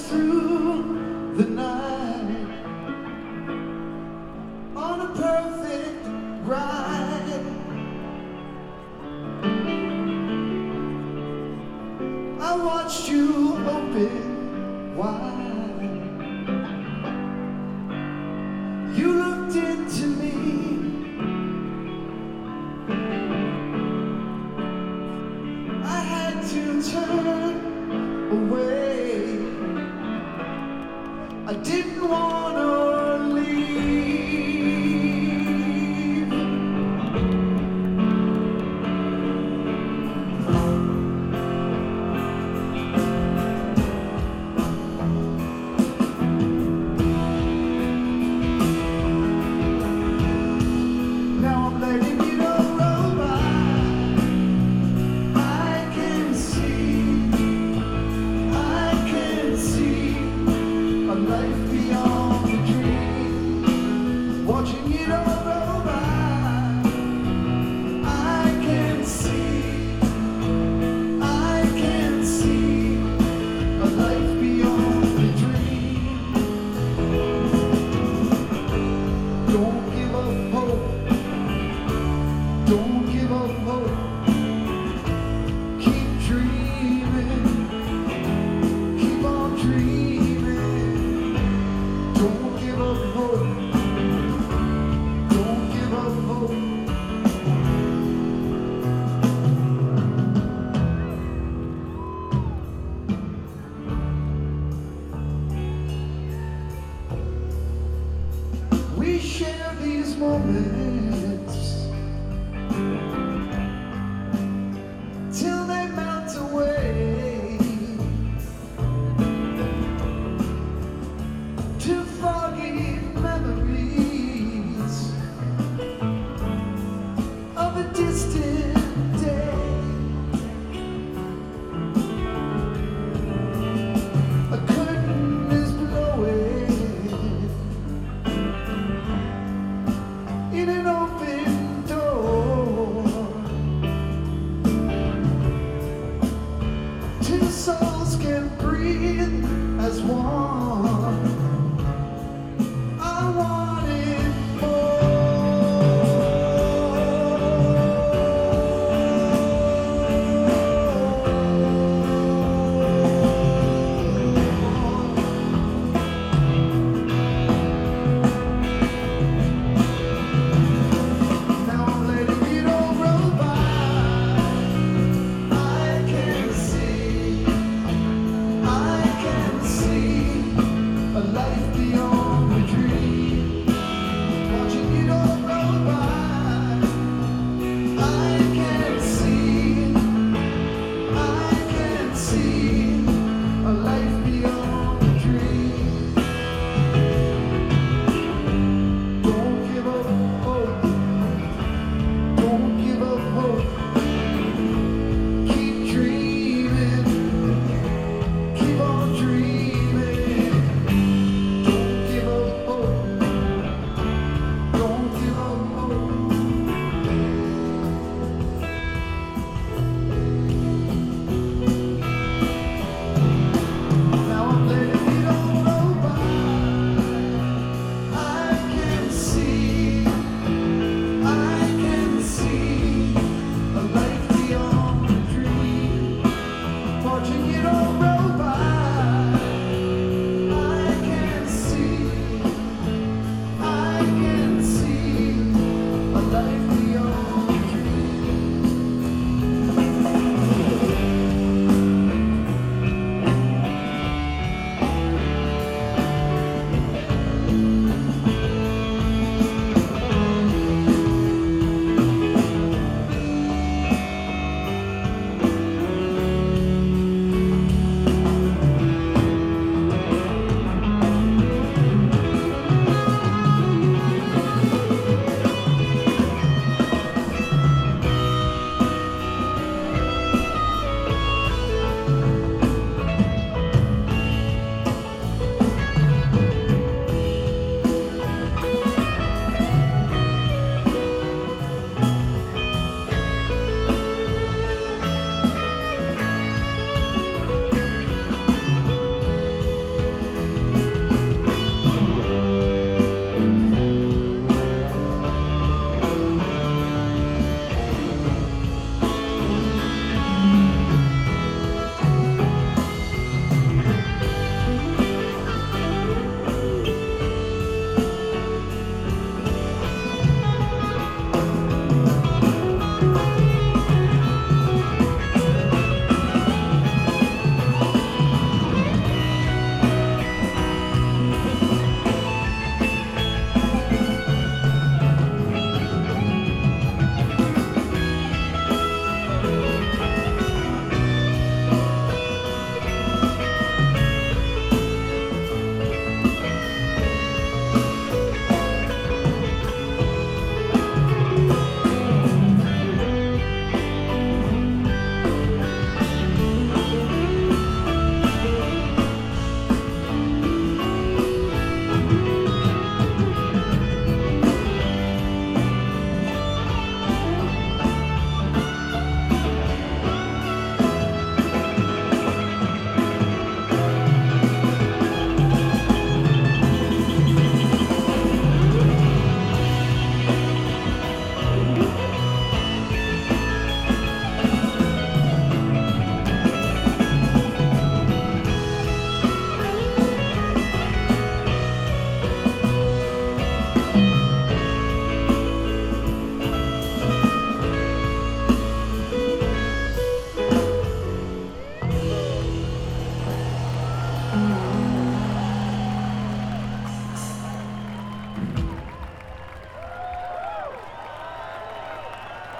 through the night on a perfect ride. I watched you open wide. You looked into me. I had to turn away. I didn't want to leave. Now I'm letting you know, robot. I can see a life beyond the dream. Watching it all go by, I can see a life beyond the dream. Don't give up hope. Don't give up hope. Keep dreaming. Keep on dreaming. Don't give up hope. Don't give up hope. We share these moments.